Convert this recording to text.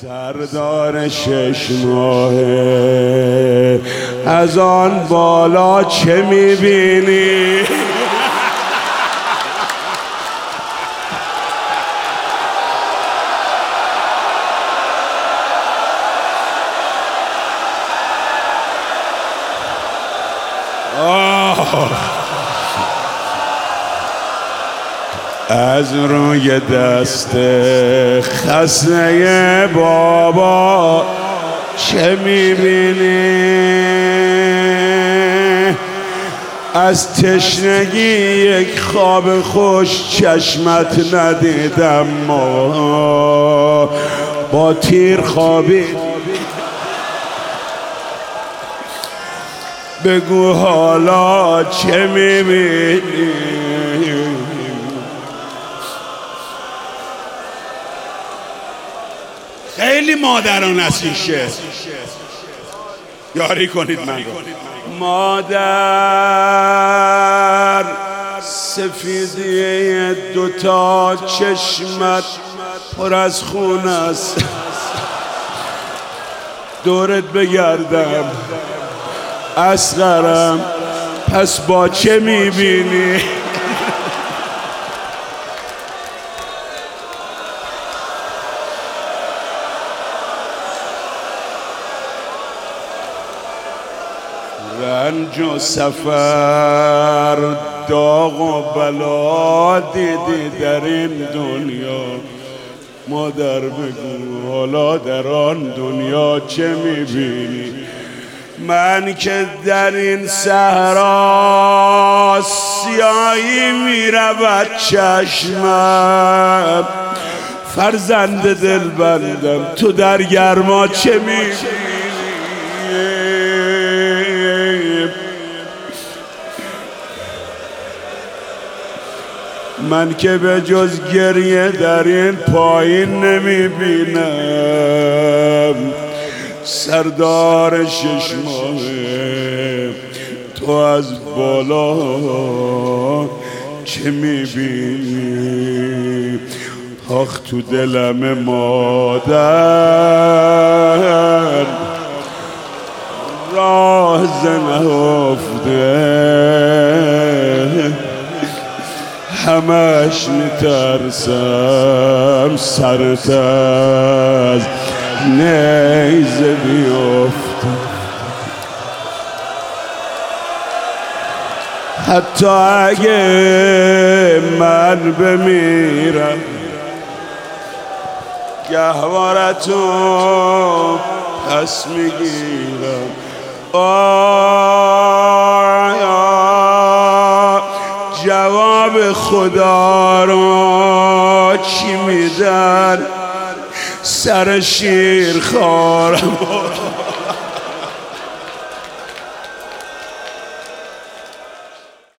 سردار 6 ماهه از آن بالا چه میبینی؟ از روی دست خسته بابا چه میبینی؟ از تشنگی یک خواب خوش چشمت ندیدم ما با تیر خوابید. بگو حالا چه میبینی؟ خیلی مادران است این شعر، یاری کنید من رو. مادر سفیدی دوتا چشمت پر از خون است، دورت بگردم اصغرم پس با چه میبینی؟ رنج و سفر داغ و بلا دیدی در این دنیا، مادر بگو حالا در آن دنیا چه میبینی؟ من که در این صحرا سیاهی میرود چشمم، فرزند دلبندم تو در گرما چه میبینی؟ من که به جز گریه در این پایین نمیبینم، سردار 6 ماهه تو از بالا چه میبینی؟ آخ تو دلم مادر راز نهفته، همش میترسم سرت از نیزه بیفته، حتی اگه من بمیرم گهوارتو پس میگیرم. جواب خدا رو چی میدن؟ سر شیر خارم